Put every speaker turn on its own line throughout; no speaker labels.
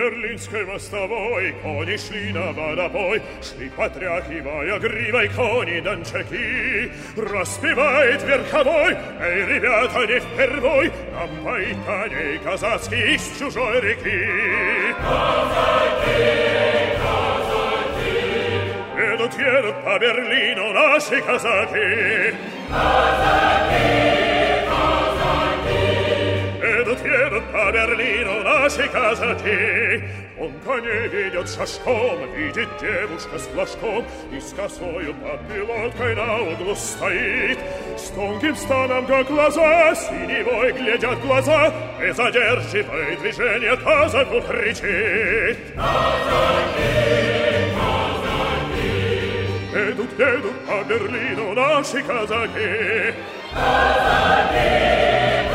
Берлинской мостовой кони шли на водопой, шли, потряхивая гривой кони дончаки. Распевает верховой: эй, ребята, не впервой нам поить коней казацкий из чужой реки. Казаки, казаки, едут по Берлину наши казаки. Казаки, едут по Берлину наши казаки. Он коней ведет шашком, видит девушка с флажком, и с косою под пилоткой на углу стоит. С тонким станом, как глаза, синевой глядят глаза, и задерживает движение, казаку кричит: казаки, казаки, едут по Берлину наши казаки. Казаки,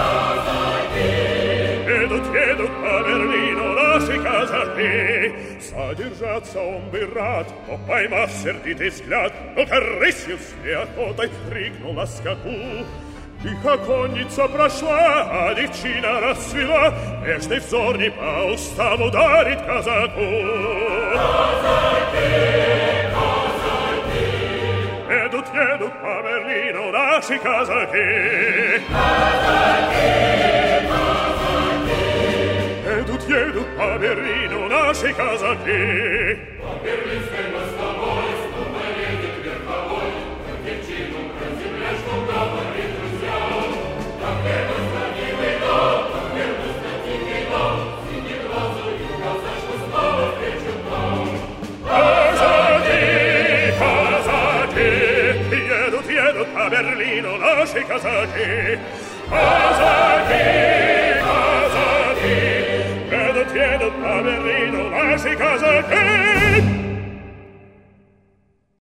едут по Берлину наши казаки. Задержаться он бы рад, но, поймав сердитый взгляд, ну-ка рысью с неохотой прыгнул на скаку. Тихо конница прошла, а девчина расцвела, нежный взор не по уставу дарит казаку. Казаки, казаки, едут по Берлину наши казаки. Казаки, едут по Берлину наши казаки.
По Берлинской мостовой снова едет верховой, как девчину про земляшку говорит друзьям. Как небо странивый дом, как небо стативый дом, синеглазую казачку снова встречу дом.
Казаки, казаки, едут по Берлину наши казаки. Казаки, едут по Берлину наши казаки.